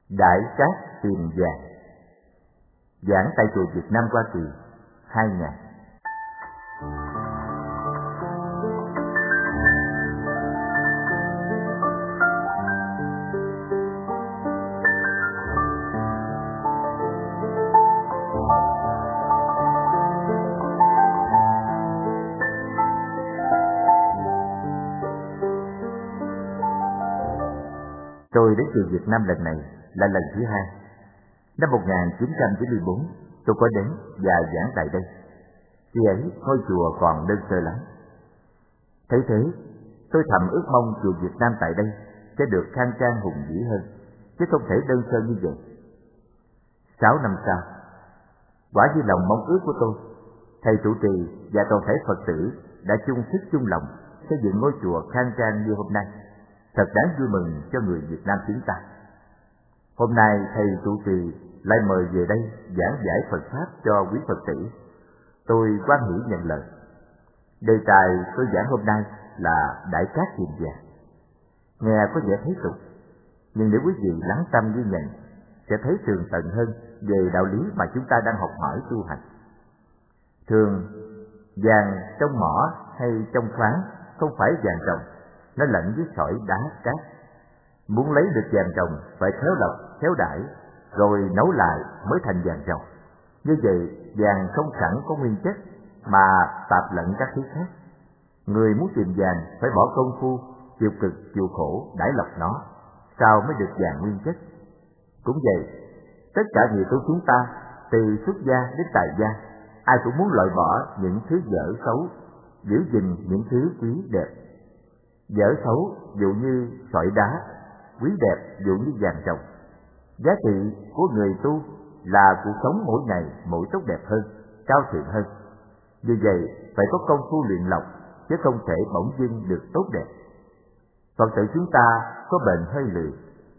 Đại Cát Tiền Vàng. Giảng tại chùa Việt Nam Hoa Kỳ 2000. Tôi đến chùa Việt Nam lần này là lần thứ hai. Năm 1994, tôi có đến và giảng tại đây. Khi ấy, ngôi chùa còn đơn sơ lắm. Thấy thế, tôi thầm ước mong chùa Việt Nam tại đây sẽ được khang trang hùng vĩ hơn, chứ không thể đơn sơ như vậy. 6 năm sau, quả như lòng mong ước của tôi, thầy trụ trì và toàn thể Phật tử đã chung sức chung lòng xây dựng ngôi chùa khang trang như hôm nay. Thật đáng vui mừng cho người Việt Nam chúng ta. Hôm nay thầy trụ trì lại mời về đây giảng giải Phật pháp cho quý Phật tử. Tôi hoan hỷ nhận lời. Đề tài tôi giảng hôm nay là Đại Cát Tiền Vàng. Nghe có vẻ thế tục, nhưng nếu quý vị lắng tâm ghi nhận, sẽ thấy tường tận hơn về đạo lý mà chúng ta đang học hỏi tu hành. Thường, vàng trong mỏ hay trong khoáng không phải vàng ròng, nó lẫn với sỏi đá cát. Muốn lấy được vàng ròng phải khéo lọc, khéo đãi, rồi nấu lại mới thành vàng ròng. Như vậy, vàng không sẵn có nguyên chất mà tạp lẫn các thứ khác. Người muốn tìm vàng phải bỏ công phu, chịu cực, chịu khổ đãi lọc nó, sao mới được vàng nguyên chất. Cũng vậy, tất cả người tu chúng ta, từ xuất gia đến tài gia, ai cũng muốn loại bỏ những thứ dở xấu, giữ gìn những thứ quý đẹp. Dở xấu dụ như sỏi đá, quý đẹp dụ như vàng ròng. Giá trị của người tu là cuộc sống mỗi ngày mỗi tốt đẹp hơn, cao thượng hơn. Vì vậy phải có công phu luyện lọc, chứ không thể bỗng dưng được tốt đẹp. Phật tử chúng ta có bệnh hơi lười,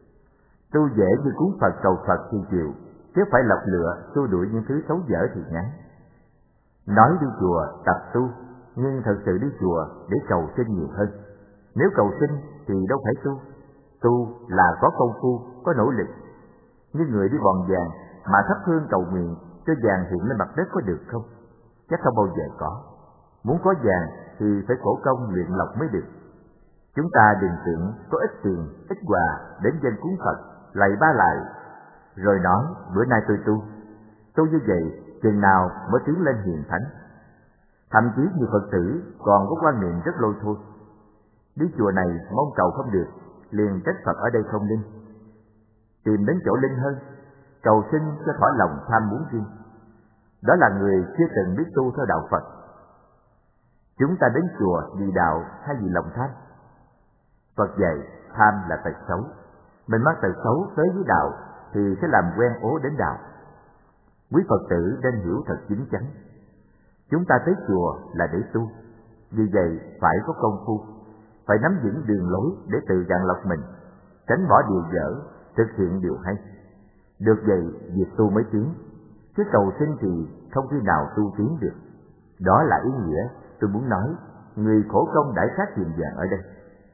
tu dễ như cuốn Phật cầu Phật thì chịu, chứ phải lọc lựa xua đuổi những thứ xấu dở thì ngán. Nói đi chùa tập tu, nhưng thật sự đi chùa để cầu sinh nhiều hơn. Nếu cầu sinh thì đâu phải tu. Tu là có công phu, có nỗ lực. Như người đi vòng vàng mà thắp hương cầu nguyện cho vàng hiện lên mặt đất có được không? Chắc không bao giờ có. Muốn có vàng thì phải khổ công luyện lọc mới được. Chúng ta đừng tưởng có ít tiền, ít quà đến dân cúng Phật, lạy ba lại, rồi nói bữa nay tôi tu như vậy chừng nào mới tiến lên hiền thánh. Thậm chí nhiều Phật tử còn có quan niệm rất lôi thôi. Đi chùa này mong cầu không được, liền trách Phật ở đây không linh. Tìm đến chỗ linh hơn, cầu xin cho thỏa lòng tham muốn riêng. Đó là người chưa từng biết tu theo đạo Phật. Chúng ta đến chùa vì đạo hay vì lòng tham? Phật dạy tham là tật xấu. Mình mang tật xấu tới với đạo thì sẽ làm quen ố đến đạo. Quý Phật tử nên hiểu thật chính chắn. Chúng ta tới chùa là để tu. Vì vậy phải có công phu, phải nắm vững đường lối để tự gạn lọc mình, tránh bỏ điều dở, thực hiện điều hay. Được vậy việc tu mới tiến, chứ cầu sinh thì không khi nào tu tiến được. Đó là ý nghĩa tôi muốn nói người khổ công Đại Cát Tiền Vàng ở đây.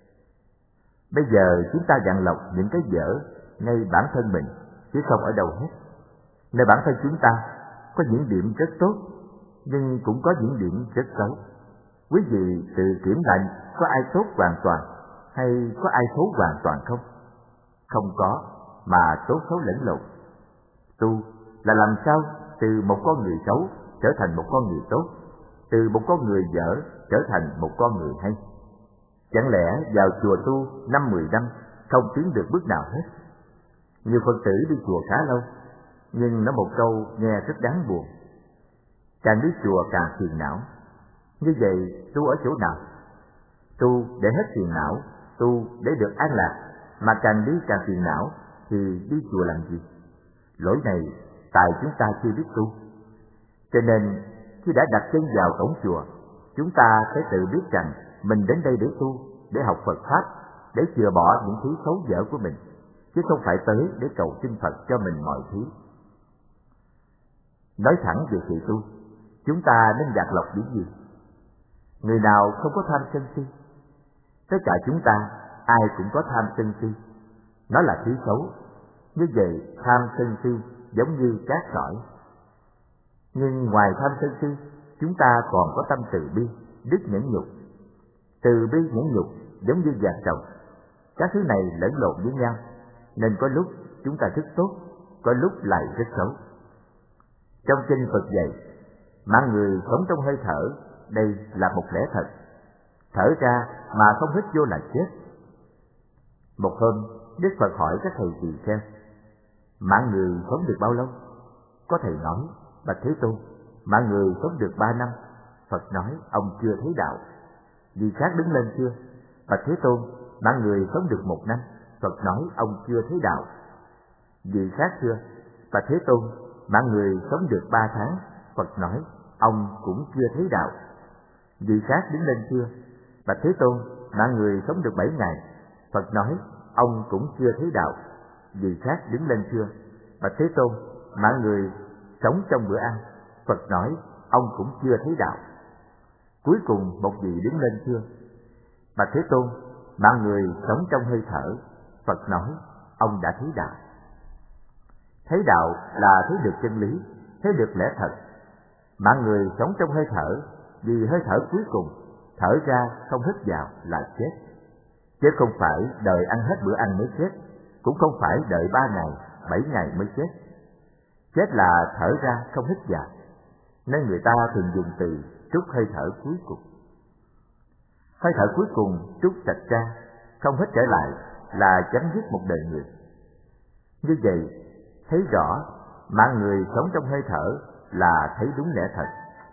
Bây giờ chúng ta gạn lọc những cái dở ngay bản thân mình, chứ không ở đâu hết. Nơi bản thân chúng ta có những điểm rất tốt, nhưng cũng có những điểm rất xấu. Quý vị tự kiểm lại có ai tốt hoàn toàn hay có ai xấu hoàn toàn không? Không có, mà tốt xấu lẫn lộn. Tu là làm sao từ một con người xấu trở thành một con người tốt, từ một con người dở trở thành một con người hay. Chẳng lẽ vào chùa tu 5-10 năm không tiến được bước nào hết? Nhiều Phật tử đi chùa khá lâu, nhưng nói một câu nghe rất đáng buồn: càng đi chùa càng phiền não. Như vậy tu ở chỗ nào? Tu để hết phiền não, tu để được an lạc, mà càng đi càng phiền não thì đi chùa làm gì? Lỗi này tại chúng ta chưa biết tu. Cho nên khi đã đặt chân vào cổng chùa, chúng ta phải tự biết rằng mình đến đây để tu, để học Phật pháp, để chừa bỏ những thứ xấu dở của mình, chứ không phải tới để cầu xin Phật cho mình mọi thứ. Nói thẳng về sự tu, chúng ta nên gạt lọc những gì? Người nào không có tham sân si? Tất cả chúng ta ai cũng có tham sân si. Nó là thứ xấu. Như vậy tham sân si giống như cát sỏi. Nhưng ngoài tham sân si, chúng ta còn có tâm từ bi, đức nhẫn nhục. Từ bi nhẫn nhục giống như vàng ròng. Các thứ này lẫn lộn với nhau, nên có lúc chúng ta rất tốt, có lúc lại rất xấu. Trong kinh Phật dạy, mạng người sống trong hơi thở, đây là một lẽ thật. Thở ra mà không hít vô là chết. Một hôm, Đức Phật hỏi các thầy tỳ kheo, mạng người sống được bao lâu? Có thầy nói, bạch Thế Tôn, mạng người sống được 3 năm. Phật nói, ông chưa thấy đạo. Vị khác đứng lên chưa? Bạch Thế Tôn, mạng người sống được 1 năm. Phật nói, ông chưa thấy đạo. Vị khác chưa? Bạch Thế Tôn, mạng người sống được 3 tháng. Phật nói, ông cũng chưa thấy đạo. Vị khác đứng lên chưa? Bạch Thế Tôn, mạng người sống được 7 ngày. Phật nói, ông cũng chưa thấy đạo. Vị khác đứng lên chưa? Bạch Thế Tôn, mạng người sống trong bữa ăn. Phật nói, ông cũng chưa thấy đạo. Cuối cùng một vị đứng lên chưa? Bạch Thế Tôn, mạng người sống trong hơi thở. Phật nói, ông đã thấy đạo. Thấy đạo là thấy được chân lý, thấy được lẽ thật. Mạng người sống trong hơi thở, vì hơi thở cuối cùng, thở ra không hít vào là chết. Chứ không phải đợi ăn hết bữa ăn mới chết, cũng không phải đợi 3 ngày, 7 ngày mới chết. Chết là thở ra không hít vào, nên người ta thường dùng từ trút hơi thở cuối cùng. Hơi thở cuối cùng trút sạch ra, không hít trở lại là chấm dứt một đời người. Như vậy, thấy rõ mạng người sống trong hơi thở là thấy đúng lẽ thật.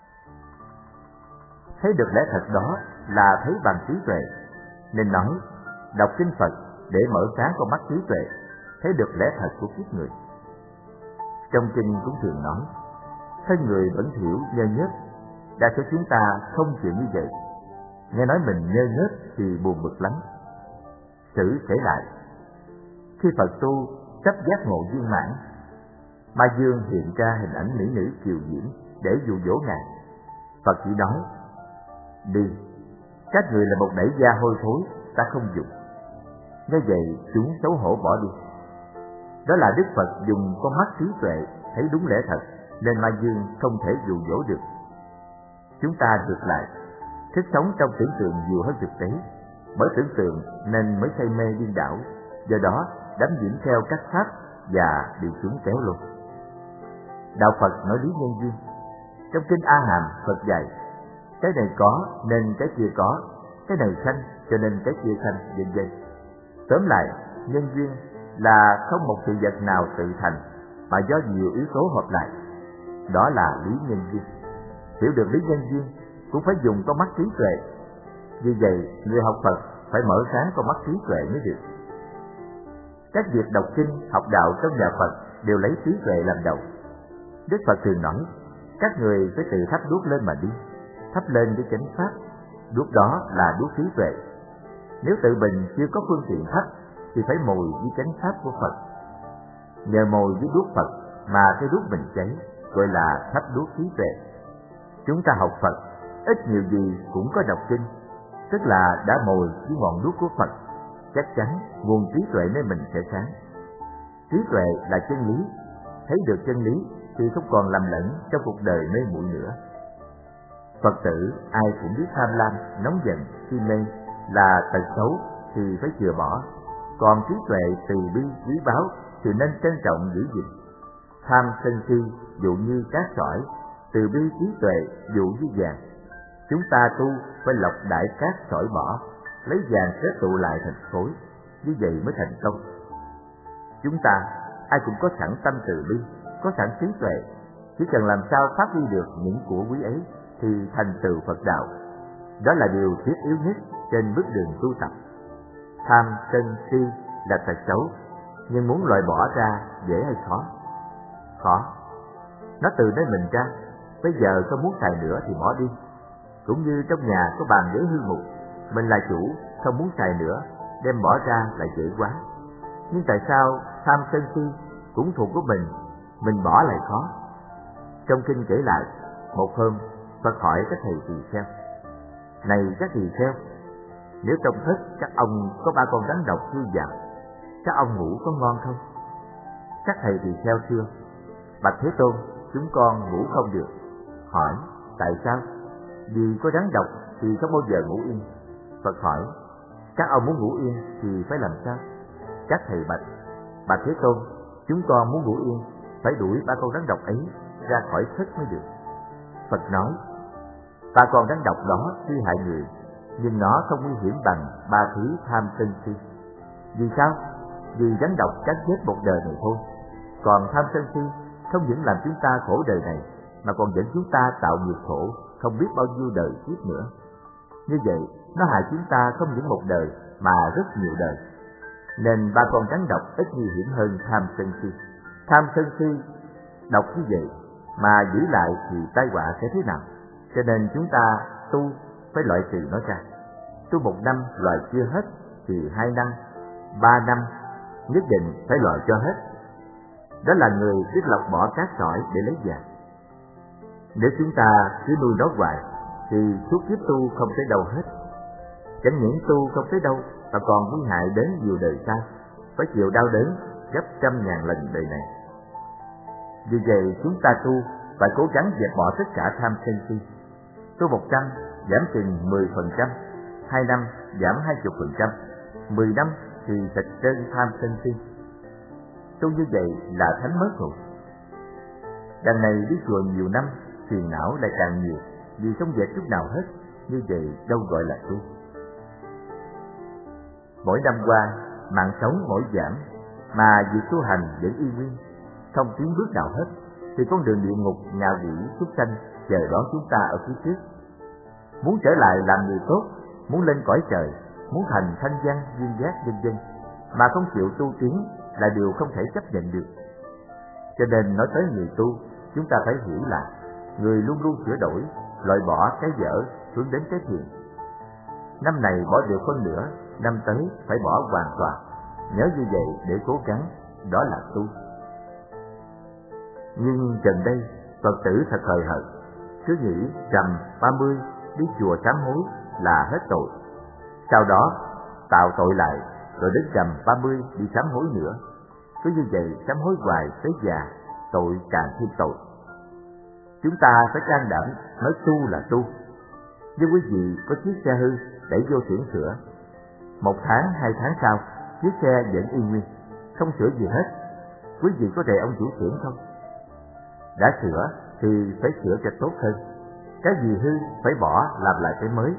Thấy được lẽ thật đó là thấy bằng trí tuệ, nên nói đọc kinh Phật để mở sáng con mắt trí tuệ, thấy được lẽ thật của kiếp người. Trong kinh cũng thường nói, thân người bẩn thỉu nhơ nhớt, đa số chúng ta không chịu như vậy. Nghe nói mình nhơ nhớt thì buồn bực lắm. Sử kể lại, khi Phật tu sắp giác ngộ viên mãn, Ma Dương hiện ra hình ảnh mỹ nữ kiều diễm để dụ dỗ Ngài. Phật chỉ nói, đi, các người là một đẩy da hôi thối, ta không dùng. Nghe vậy chúng xấu hổ bỏ đi. Đó là Đức Phật dùng con mắt trí tuệ thấy đúng lẽ thật, nên Ma Dương không thể dụ dỗ được. Chúng ta ngược lại, thích sống trong tưởng tượng nhiều hơn thực tế, bởi tưởng tượng nên mới say mê điên đảo, do đó đắm nhiễm theo các pháp và bị chúng kéo luôn. Đạo Phật nói lý nhân duyên. Trong kinh A Hàm, Phật dạy, cái này có nên cái kia có, cái này sanh cho nên cái kia sanh, vân vân. Tóm lại, nhân duyên là không một sự vật nào tự thành, mà do nhiều yếu tố hợp lại. Đó là lý nhân duyên. Hiểu được lý nhân duyên cũng phải dùng con mắt trí tuệ. Vì vậy, người học Phật phải mở sáng con mắt trí tuệ mới được. Các việc đọc kinh, học đạo trong nhà Phật đều lấy trí tuệ làm đầu. Đức Phật thường nói, các người phải tự thắp đuốc lên mà đi, thắp lên với chánh pháp, đuốc đó là đuốc trí tuệ. Nếu tự mình chưa có phương tiện thắp, thì phải mồi với chánh pháp của Phật. Nhờ mồi với đuốc Phật mà cái đuốc mình cháy, gọi là thắp đuốc trí tuệ. Chúng ta học Phật, ít nhiều gì cũng có đọc kinh, tức là đã mồi với ngọn đuốc của Phật, chắc chắn nguồn trí tuệ nơi mình sẽ sáng. Trí tuệ là chân lý, thấy được chân lý thì không còn lầm lẫn trong cuộc đời mê muội nữa. Phật tử ai cũng biết tham lam, nóng giận, si mê là tật xấu thì phải chừa bỏ, còn trí tuệ từ bi quý báu thì nên trân trọng giữ gìn. Tham sân si dụ như cát sỏi, từ bi trí tuệ dụ như vàng. Chúng ta tu phải lọc đại cát sỏi bỏ, lấy vàng kết tụ lại thành khối, như vậy mới thành công. Chúng ta ai cũng có sẵn tâm từ bi, có sẵn trí tuệ, chỉ cần làm sao phát huy được những của quý ấy thì thành tựu Phật đạo. Đó là điều thiết yếu nhất trên bước đường tu tập. Tham sân si là tật xấu, nhưng muốn loại bỏ ra dễ hay khó? Khó. Nó từ nơi mình ra, bây giờ không muốn xài nữa thì bỏ đi. Cũng như trong nhà có bàn ghế hư mục, mình là chủ, không muốn xài nữa, đem bỏ ra là dễ quá. Nhưng tại sao tham sân si cũng thuộc của mình bỏ lại khó? Trong kinh kể lại, một hôm Phật hỏi các thầy tỳ kheo, này các tỳ kheo, nếu trong thất các ông có 3 con rắn độc chui vào, các ông ngủ có ngon không? Các thầy tỳ kheo thưa: Bạch Thế Tôn, chúng con ngủ không được. Hỏi: Tại sao? Vì có rắn độc thì không bao giờ ngủ yên. Phật hỏi: Các ông muốn ngủ yên thì phải làm sao? Các thầy bạch: Bạch Thế Tôn, chúng con muốn ngủ yên, phải đuổi 3 con rắn độc ấy ra khỏi thất mới được. Phật nói: 3 con rắn độc đó tuy hại người, nhưng nó không nguy hiểm bằng 3 thứ tham sân si. Vì sao? Vì rắn độc cắn chết một đời này thôi. Còn tham sân si không những làm chúng ta khổ đời này, mà còn dẫn chúng ta tạo nghiệp khổ không biết bao nhiêu đời kiếp nữa. Như vậy, nó hại chúng ta không những một đời mà rất nhiều đời. Nên 3 con rắn độc ít nguy hiểm hơn tham sân si. Tham sân si độc như vậy mà giữ lại thì tai họa sẽ thế nào? Cho nên chúng ta tu phải loại trừ nó ra. Tu 1 năm loại chưa hết thì 2 năm, 3 năm nhất định phải loại cho hết. Đó là người biết lọc bỏ cát sỏi để lấy vàng. Nếu chúng ta cứ nuôi nó hoài thì suốt kiếp tu không tới đâu hết. Chẳng những tu không tới đâu mà còn nguy hại đến nhiều đời sau, phải chịu đau đớn gấp 100.000 lần đời này. Vì vậy chúng ta tu phải cố gắng dẹp bỏ tất cả tham sân si. Tu 100 giảm chừng 10%, 2 năm giảm 20%, 10 năm thì sạch trơn tham sân si. Tu như vậy là thánh mất rồi. Đằng này đi chùa nhiều năm, phiền não lại càng nhiều, vì không dễ chút nào hết. Như vậy đâu gọi là tu. Mỗi năm qua, mạng sống mỗi giảm, mà việc tu hành vẫn y nguyên, không tiến bước nào hết, thì con đường địa ngục, ngạ quỷ, súc sanh chờ đón chúng ta ở phía trước. Muốn trở lại làm người tốt, muốn lên cõi trời, muốn thành thanh văn, duyên giác, vân vân, mà không chịu tu tiến là điều không thể chấp nhận được. Cho nên nói tới người tu, chúng ta phải hiểu là người luôn luôn sửa đổi, loại bỏ cái dở, hướng đến cái thiện. Năm này bỏ được phân nửa, năm tới phải bỏ hoàn toàn. Nhớ như vậy để cố gắng, đó là tu. Nhưng gần đây, Phật tử thật hời hợt, cứ nghĩ rằm 30 đi chùa sám hối là hết tội. Sau đó tạo tội lại, rồi đến rằm 30 đi sám hối nữa. Cứ như vậy sám hối hoài tới già, tội càng thêm tội. Chúng ta phải can đảm nói tu là tu. Nếu quý vị có chiếc xe hư đẩy vô xưởng sửa, 1 tháng, 2 tháng sau, chiếc xe vẫn y nguyên, không sửa gì hết, quý vị có rầy ông chủ xưởng không? Đã sửa thì phải sửa cho tốt hơn. Cái gì hư phải bỏ, làm lại cái mới.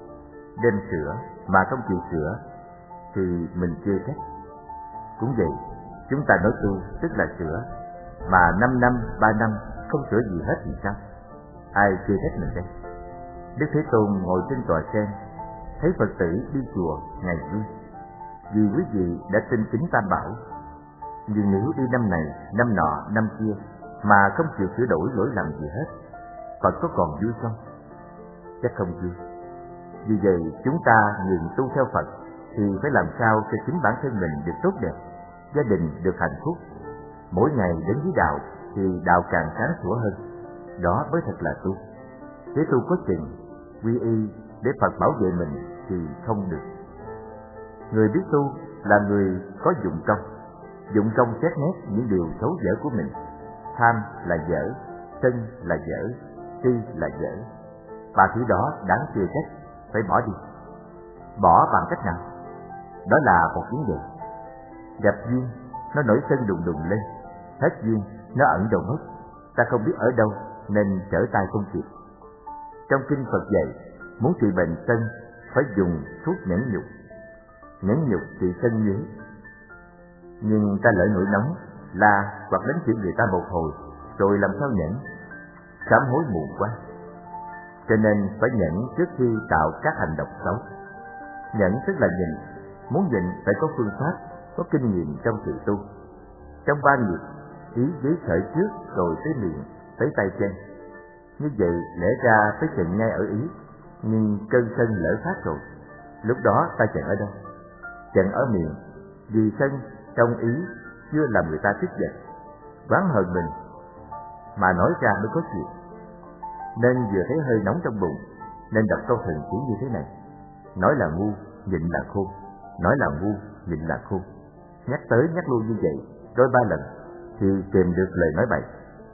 Đem sửa mà không chịu sửa thì mình chê trách. Cũng vậy, chúng ta nói tu tức là sửa, mà 5 năm, 3 năm không sửa gì hết thì sao? Ai chê trách mình đây? Đức Thế Tôn ngồi trên tòa sen, thấy Phật tử đi chùa ngày vui, vì quý vị đã tin kính Tam Bảo. Nhưng nếu đi năm này, năm nọ, năm kia mà không chịu sửa đổi lỗi lầm gì hết, Phật có còn vui không? Chắc không vui. Vì vậy chúng ta nguyện tu theo Phật thì phải làm sao cho chính bản thân mình được tốt đẹp, gia đình được hạnh phúc. Mỗi ngày đến với đạo thì đạo càng sáng sủa hơn. Đó mới thật là tu. Thế tu có chừng, quy y để Phật bảo vệ mình thì không được. Người biết tu là người có dụng công xét nét những điều xấu dở của mình. Tham là dở, sân là dở, si là dở. 3 thứ đó đáng chê trách, phải bỏ đi. Bỏ bằng cách nào? Đó là một vấn đề. Gặp duyên, nó nổi sân đùng đùng lên. Hết duyên, nó ẩn đầu mất. Ta không biết ở đâu nên trở tay không kịp. Trong kinh Phật dạy, muốn trị bệnh sân phải dùng thuốc nhẫn nhục. Nhẫn nhục trị sân nhí. Nhưng ta lỡ nổi nóng, la hoặc đánh chửi người ta một hồi, rồi làm sao nhẫn? Sám hối muộn quá. Cho nên phải nhẫn trước khi tạo các hành động xấu. Nhẫn tức là nhịn. Muốn nhịn phải có phương pháp, có kinh nghiệm trong sự tu. Trong 3 nghiệp, ý giới khởi trước rồi tới miệng, tới tay chân. Như vậy lẽ ra phải chận ngay ở ý, nhưng cơn sân lỡ phát rồi. Lúc đó ta chận ở đâu? Chận ở miệng, vì sân trong ý chưa làm người ta tức giận, oán hờn mình, mà nói ra mới có chuyện. Nên vừa thấy hơi nóng trong bụng, nên đọc câu thần chú như thế này: nói là ngu, nhịn là khôn. Nói là ngu, nhịn là khôn. Nhắc tới nhắc lui như vậy, đôi 3 lần, thì kìm được lời nói bậy.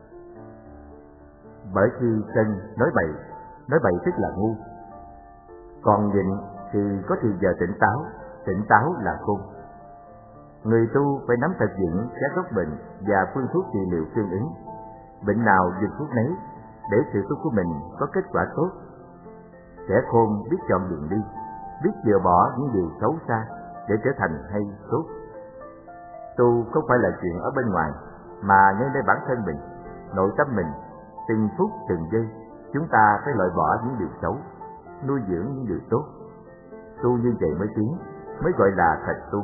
Bởi khi chân nói bậy tức là ngu. Còn nhịn thì có thì giờ tỉnh táo là khôn. Người tu phải nắm thật vững các gốc bệnh và phương thuốc trị liệu tương ứng. Bệnh nào dùng thuốc nấy để sự tu của mình có kết quả tốt. Kẻ khôn biết chọn đường đi, biết dựa bỏ những điều xấu xa để trở thành hay tốt. Tu không phải là chuyện ở bên ngoài, mà ngay nơi bản thân mình, nội tâm mình, từng phút từng giây, chúng ta phải loại bỏ những điều xấu, nuôi dưỡng những điều tốt. Tu như vậy mới gọi là thật tu.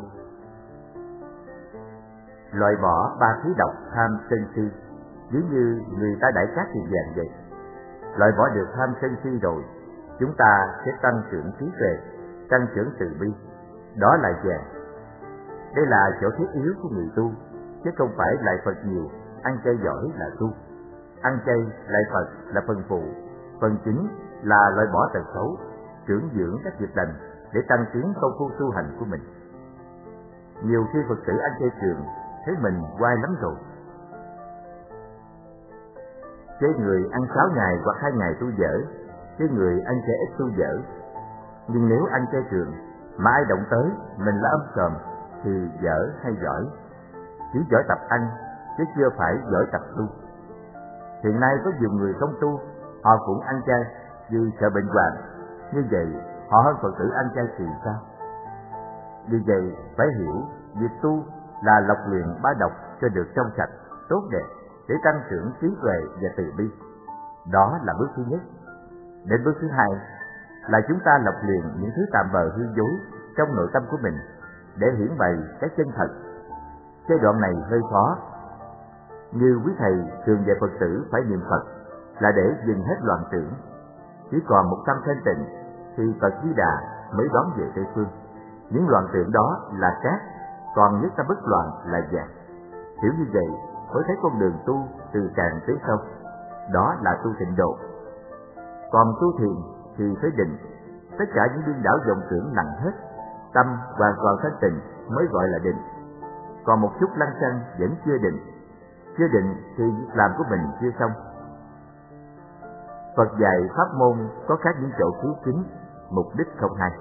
Loại bỏ ba thứ độc tham sân si, ví như người ta đãi cát tiền vàng vậy. Loại bỏ được tham sân si rồi, chúng ta sẽ tăng trưởng trí tuệ, tăng trưởng từ bi. Đó là vàng. Đây là chỗ thiết yếu của người tu, chứ không phải lại Phật nhiều, ăn chay giỏi là tu. Ăn chay lại Phật là phần phụ, phần chính là loại bỏ tật xấu, trưởng dưỡng các nghiệp lành để tăng tiến công phu tu hành của mình. Nhiều khi Phật tử ăn chay trường thấy mình oai lắm rồi. Chế người ăn 6 ngày hoặc 2 ngày tu dở, chế người ăn chay ít tu dở. Nhưng nếu ăn chay trường mà ai động tới mình là âm còm thì dở hay giỏi? Chỉ giỏi tập ăn chứ chưa phải giỏi tập tu. Hiện nay có nhiều người không tu, họ cũng ăn chay vì sợ bệnh hoạn. Như vậy họ hơn Phật tử ăn chay thì sao? Vì vậy phải hiểu việc tu là lọc luyện ba độc cho được trong sạch, tốt đẹp để tăng trưởng trí tuệ và từ bi. Đó là bước thứ nhất. Đến bước thứ hai là chúng ta lọc luyện những thứ tạm bợ hư dối trong nội tâm của mình để hiển bày cái chân thật. Giai đoạn này hơi khó. Như quý thầy thường dạy Phật tử phải niệm Phật là để dừng hết loạn tưởng. Chỉ còn một tâm thanh tịnh thì Phật Di Đà mới đón về Tây Phương. Những loạn tưởng đó là cát, còn nhất tâm bất loạn là vàng. Hiểu như vậy mới thấy con đường tu từ càng tới sâu. Đó là tu tịnh độ. Còn tu thiền thì phải định. Tất cả những điên đảo vọng tưởng nặng hết. Tâm hoàn toàn thanh tịnh mới gọi là định. Còn một chút lăng xăng vẫn chưa định. Chưa định thì việc làm của mình chưa xong. Phật dạy pháp môn có khác những chỗ cứu kính, mục đích không hay.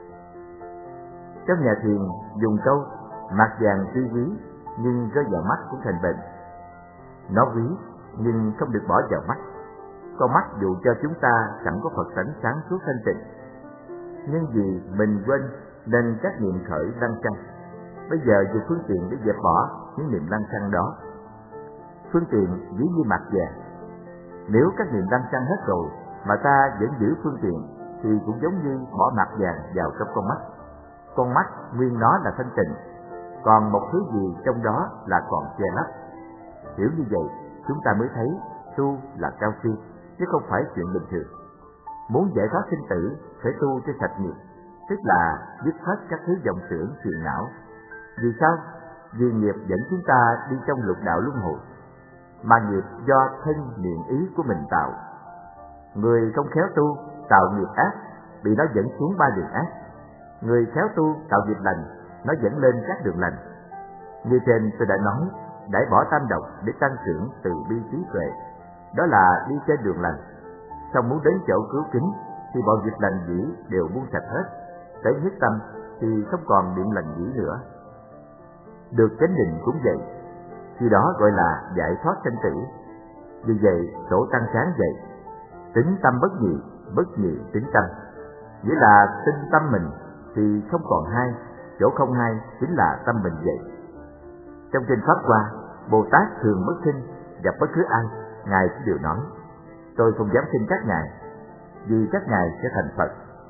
Trong nhà thiền dùng câu mặt vàng tuy quý nhưng rơi vào mắt cũng thành bệnh. Nó quý nhưng không được bỏ vào mắt. Con mắt dụ cho chúng ta chẳng có Phật tánh sáng suốt thanh tịnh. Nhưng vì mình quên nên các niệm khởi lăng xăng. Bây giờ dùng phương tiện để dẹp bỏ những niệm lăng xăng đó. Phương tiện ví như mặt vàng. Nếu các niệm lăng xăng hết rồi mà ta vẫn giữ phương tiện thì cũng giống như bỏ mặt vàng vào trong con mắt. Con mắt nguyên nó là thanh tịnh, còn một thứ gì trong đó là còn che lấp. Hiểu như vậy, chúng ta mới thấy tu là cao siêu, chứ không phải chuyện bình thường. Muốn giải thoát sinh tử, phải tu cho sạch nghiệp, tức là dứt hết các thứ vọng tưởng phiền não. Vì sao? Vì nghiệp dẫn chúng ta đi trong lục đạo luân hồi, mà nghiệp do thân miệng ý của mình tạo. Người không khéo tu tạo nghiệp ác, bị nó dẫn xuống 3 đường ác. Người khéo tu tạo nghiệp lành, nó dẫn lên các đường lành. Như trên tôi đã nói, đãi bỏ tam độc để tăng trưởng từ bi trí tuệ, đó là đi trên đường lành. Xong muốn đến chỗ cứu kính thì bọn nghiệp lành dĩ đều buông sạch hết. Tới nhất tâm thì không còn niệm lành dĩ nữa. Được chánh định cũng vậy, khi đó gọi là giải thoát sanh tử. Vì vậy tổ tăng sáng dạy tính tâm bất nhị tính tâm, nghĩa là tinh tâm mình thì không còn hai, chỗ không hai chính là tâm mình vậy. Trong kinh Pháp Hoa, Bồ Tát thường bất khinh, gặp bất cứ ai, ngài cũng đều nói: tôi không dám khinh các ngài, vì các ngài sẽ thành Phật.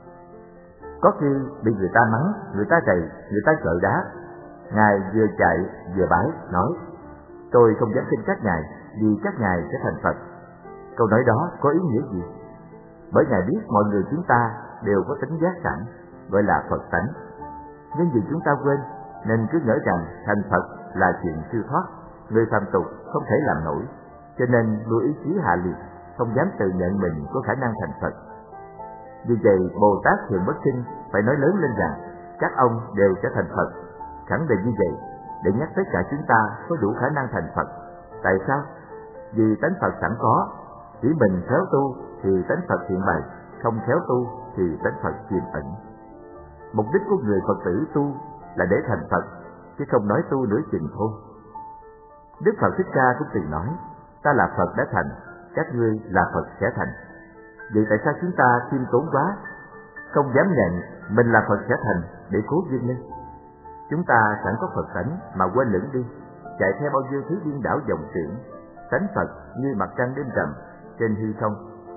Có khi bị người ta mắng, người ta rầy, người ta cợ đá, ngài vừa chạy vừa bái nói: tôi không dám khinh các ngài, vì các ngài sẽ thành Phật. Câu nói đó có ý nghĩa gì? Bởi ngài biết mọi người chúng ta đều có tính giác sẵn, gọi là Phật tánh. Nhưng vì chúng ta quên nên cứ ngỡ rằng thành Phật là chuyện siêu thoát, người phàm tục không thể làm nổi, cho nên nuôi ý chí hạ liệt, không dám tự nhận mình có khả năng thành Phật. Vì vậy Bồ Tát thường bất khinh phải nói lớn lên rằng các ông đều sẽ thành Phật, khẳng định như vậy để nhắc tất cả chúng ta có đủ khả năng thành Phật. Tại sao? Vì tánh Phật sẵn có, chỉ mình khéo tu thì tánh Phật hiện bày, không khéo tu thì tánh Phật tiềm ẩn. Mục đích của người Phật tử tu là để thành Phật, chứ không nói tu nửa chừng thôi. Đức Phật Thích Ca cũng từng nói, ta là Phật đã thành, các ngươi là Phật sẽ thành. Vậy tại sao chúng ta khiêm tốn quá, không dám nhận mình là Phật sẽ thành để cố vươn lên? Chúng ta sẵn có Phật tánh mà quên lửng đi, chạy theo bao nhiêu thứ điên đảo vọng tưởng, tánh Phật như mặt trăng đêm rằm trên hư không.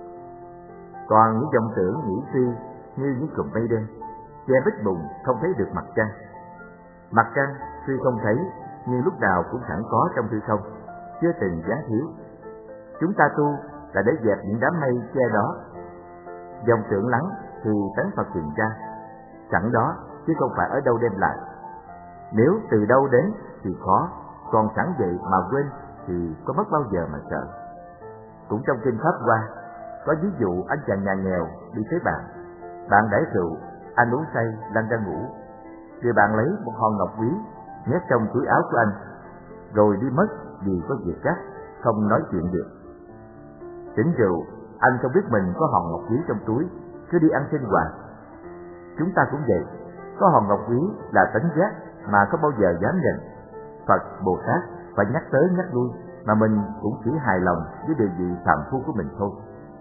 Còn những vọng tưởng nghĩ suy như những cụm mây đen, che bích bùng không thấy được mặt trăng. Mặt trăng tuy không thấy nhưng lúc nào cũng sẵn có trong hư không, chưa từng gián thiếu. Chúng ta tu là để dẹp những đám mây che đó. Dòng tưởng lắng thì tánh Phật hiện ra, sẵn đó chứ không phải ở đâu đem lại. Nếu từ đâu đến thì khó, còn sẵn vậy mà quên thì có mất bao giờ mà sợ. Cũng trong kinh Pháp Hoa có ví dụ anh chàng nhà nghèo đi tới bạn đãi rượu, anh uống say lăn ra ngủ, rồi bạn lấy một hòn ngọc quý nhét trong túi áo của anh, rồi đi mất vì có việc gấp, không nói chuyện được. Tỉnh rượu, anh không biết mình có hòn ngọc quý trong túi, cứ đi ăn sinh hoạt. Chúng ta cũng vậy, có hòn ngọc quý là tánh giác mà có bao giờ dám nhận. Phật, Bồ Tát phải nhắc tới nhắc lui, mà mình cũng chỉ hài lòng với điều gì phàm phu của mình thôi.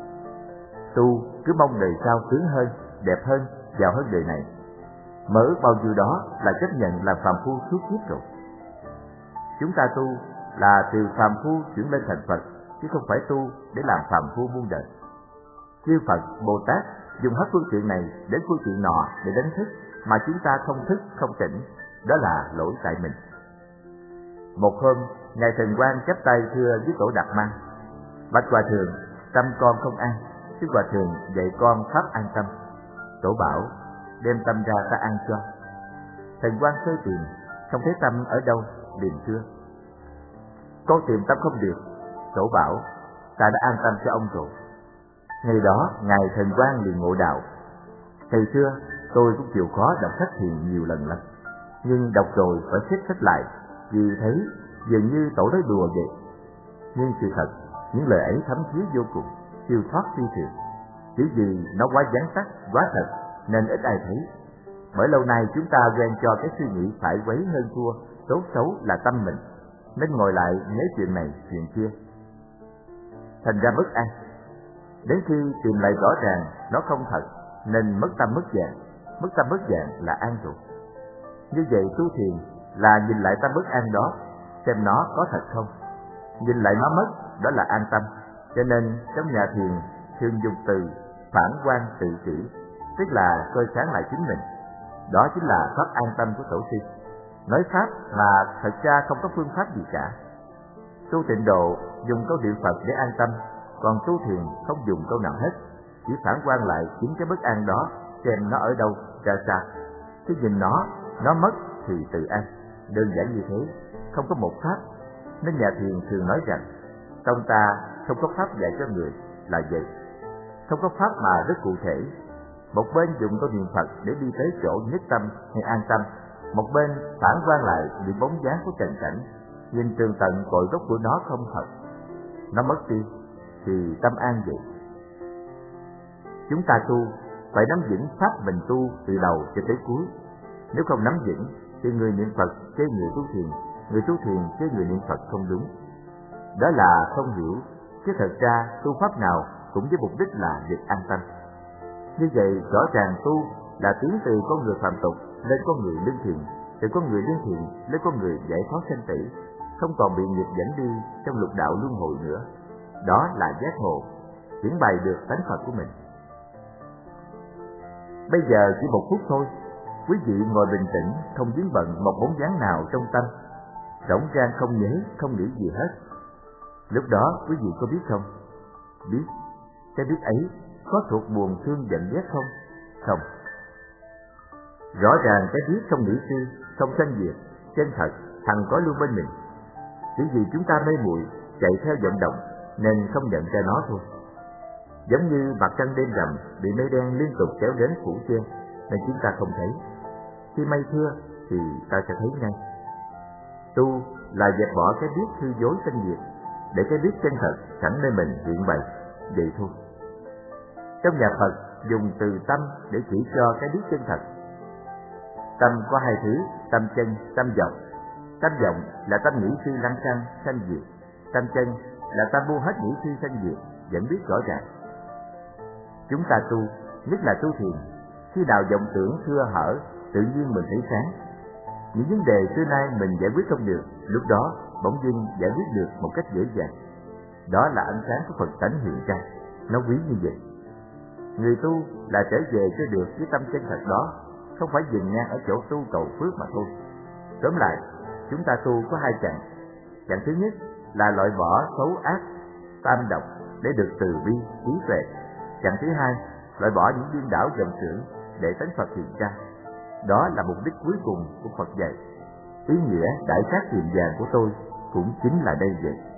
Tu cứ mong đời sau sướng hơn, đẹp hơn, giàu hơn đời này. Mơ ước bao nhiêu đó là chấp nhận làm phàm phu suốt kiếp rồi. Chúng ta tu là từ phàm phu chuyển lên thành Phật, chứ không phải tu để làm phàm phu muôn đời. Chư Phật, Bồ Tát dùng hết phương tiện này đến phương tiện nọ để đánh thức, mà chúng ta không thức, không tỉnh, đó là lỗi tại mình. Một hôm, Ngài Thần Quang chắp tay thưa với Tổ Đạt Ma: bạch Hòa Thượng, tâm con không an, xin Hòa Thượng dạy con pháp an tâm. Tổ bảo: đem tâm ra ta an cho. Thần Quang soi tìm, không thấy tâm ở đâu, liền thưa: con tìm tâm không được. Tổ bảo: ta đã an tâm cho ông rồi. Ngày đó Ngài Thần Quang liền ngộ đạo. Thời xưa tôi cũng chịu khó đọc sách thiền nhiều lần lắm, nhưng đọc rồi phải xếp sách lại, vì thấy dường như Tổ nói đùa vậy. Nhưng sự thật, những lời ấy thấm thía vô cùng, siêu thoát phi thường. Chỉ vì nó quá vắn tắt, quá thật, nên ít ai thấy. Bởi lâu nay chúng ta quen cho cái suy nghĩ phải quấy hơn thua, tốt xấu là tâm mình, nên ngồi lại nhớ chuyện này chuyện kia, thành ra bất an. Đến khi tìm lại rõ ràng nó không thật, nên mất tâm mất dạng. Mất tâm mất dạng là an rồi. Như vậy tu thiền là nhìn lại tâm bất an đó, xem nó có thật không. Nhìn lại nó mất, đó là an tâm. Cho nên trong nhà thiền thường dùng từ phản quan tự chỉ, tức là soi sáng lại chính mình. Đó chính là pháp an tâm của Tổ sư. Nói pháp mà thật ra không có phương pháp gì cả. Tu tịnh độ dùng câu niệm Phật để an tâm, còn tu thiền không dùng câu nào hết, chỉ phản quan lại chính cái bất an đó, xem nó ở đâu, ra sao. Cứ nhìn nó mất thì tự an. Đơn giản như thế, không có một pháp. Nên nhà thiền thường nói rằng tông ta không có pháp dạy cho người là vậy. Không có pháp mà rất cụ thể. Một bên dùng câu niệm Phật để đi tới chỗ nhất tâm hay an tâm, một bên phản quan lại những bóng dáng của trần cảnh, nhìn tường tận cội gốc của nó không thật. Nó mất đi thì tâm an vậy. Chúng ta tu phải nắm vững pháp mình tu từ đầu cho tới cuối. Nếu không nắm vững thì người niệm Phật chê người tu thiền, người tu thiền chê người niệm Phật không đúng. Đó là không hiểu, chứ thật ra tu pháp nào cũng với mục đích là việc an tâm. Như vậy rõ ràng tu là tiến từ con người phàm tục lên con người lương thiện, từ con người lương thiện lên con người giải thoát sanh tử, không còn bị nghiệp dẫn đi trong lục đạo luân hồi nữa. Đó là giác ngộ, hiển bày được tánh Phật của mình. Bây giờ chỉ một phút thôi, quý vị ngồi bình tĩnh, không vướng bận một bóng dáng nào trong tâm, rỗng rang không nhớ, không nghĩ gì hết. Lúc đó quý vị có biết không? Biết. Cái biết ấy có thuộc buồn thương giận ghét không? Không. Rõ ràng cái biết không nghĩ suy, không sanh diệt, chân thật, hằng có luôn bên mình. Chỉ vì chúng ta mê muội chạy theo vọng động nên không nhận ra nó thôi. Giống như mặt trăng đêm rằm bị mây đen liên tục kéo đến phủ che, nên chúng ta không thấy. Khi mây thưa thì ta sẽ thấy ngay. Tu là dẹp bỏ cái biết hư dối sanh diệt, để cái biết chân thật sẵn nơi mình hiện bày, vậy thôi. Trong nhà Phật dùng từ tâm để chỉ cho cái biết chân thật. Tâm có hai thứ, tâm chân, tâm vọng. Tâm vọng là tâm nghĩ suy lăng xăng, sanh diệt. Tâm chân là tâm buông hết nghĩ suy sanh diệt, vẫn biết rõ ràng. Chúng ta tu, nhất là tu thiền, khi nào vọng tưởng thưa hở, tự nhiên mình thấy sáng. Những vấn đề xưa nay mình giải quyết không được, lúc đó bỗng dưng giải quyết được một cách dễ dàng. Đó là ánh sáng của Phật tánh hiện ra, nó quý như vậy. Người tu là trở về cho được với tâm chân thật đó, không phải dừng ngang ở chỗ tu cầu phước mà thôi. Tóm lại, chúng ta tu có hai chặng. Chặng thứ nhất là loại bỏ xấu ác, tam độc để được từ bi, trí tuệ. Chặng thứ hai, loại bỏ những điên đảo vọng tưởng để tánh Phật hiện ra. Đó là mục đích cuối cùng của Phật dạy. Ý nghĩa đại sát tiềm vàng của tôi cũng chính là đây vậy.